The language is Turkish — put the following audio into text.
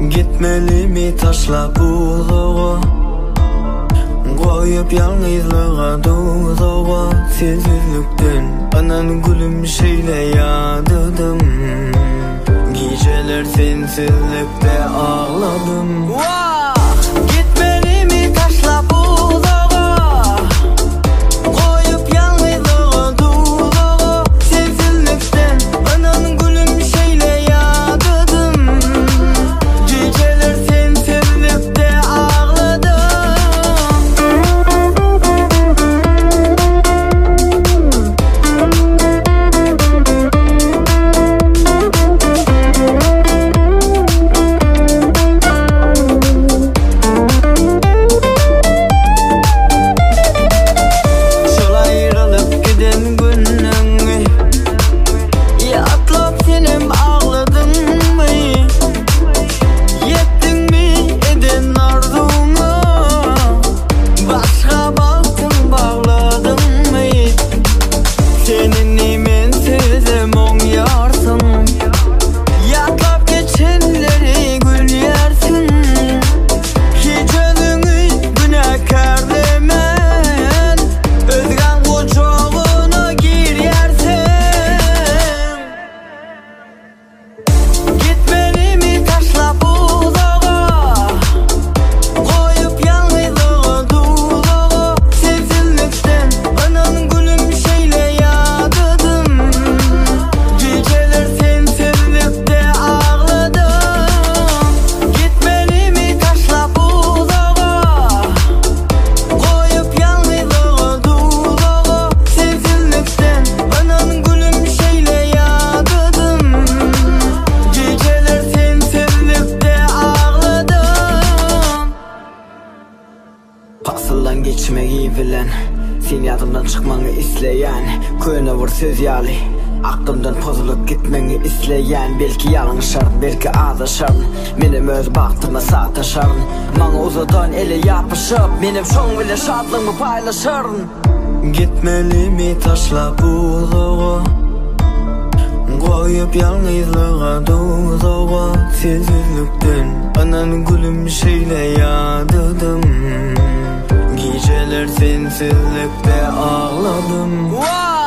Gitmeli mi taşla buluğa, koyup yalnızlığa doluğa. Sensizlikten anan gülüm şeyle yadıdım. Geceler sensizlikte ağladım. Gitmeli mi taşla buluğa, koyup yalnızlığa doluğa. Sensizlikten anan gülüm şeyle yadıdım. Geceler sensizlikte ağladım. Pasıldan geçmeyi bilen, sen yadımdan çıkmanı isleyen, köyüne vur söz yali, aklımdan pozulup gitmeni isleyen. Belki yalın şart, belki adı şart, benim öz baktıma sataşarın. Bana uzadan ele yapışıp, benim şoň bile şadlığımı paylaşarın. Gitmeli mi taşla buluğa, koyup yalnızlığa doluğa. Sensizlikten anan gülüm şeyle yadıdım. Geceler sensizlikte ağladım.